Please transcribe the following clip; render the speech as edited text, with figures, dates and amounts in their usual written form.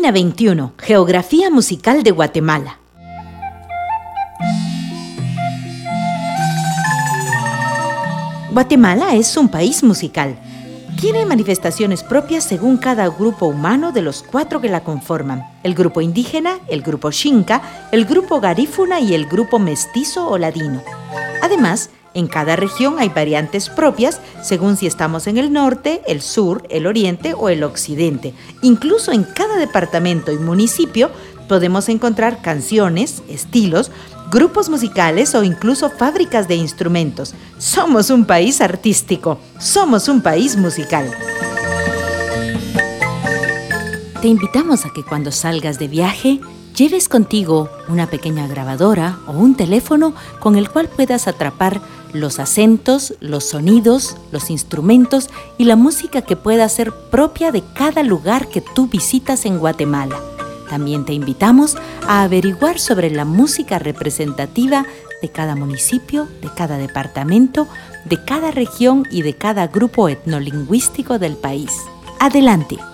Página 21. Geografía musical de Guatemala. Guatemala es un país musical. Tiene manifestaciones propias según cada grupo humano de los 4 que la conforman: el grupo indígena, el grupo xinca, el grupo garífuna y el grupo mestizo o ladino. Además, en cada región hay variantes propias según si estamos en el norte, el sur, el oriente o el occidente. Incluso en cada departamento y municipio podemos encontrar canciones, estilos, grupos musicales o incluso fábricas de instrumentos. Somos un país artístico, somos un país musical. Te invitamos a que cuando salgas de viaje, lleves contigo una pequeña grabadora o un teléfono con el cual puedas atrapar los acentos, los sonidos, los instrumentos y la música que pueda ser propia de cada lugar que tú visitas en Guatemala. También te invitamos a averiguar sobre la música representativa de cada municipio, de cada departamento, de cada región y de cada grupo etnolingüístico del país. ¡Adelante!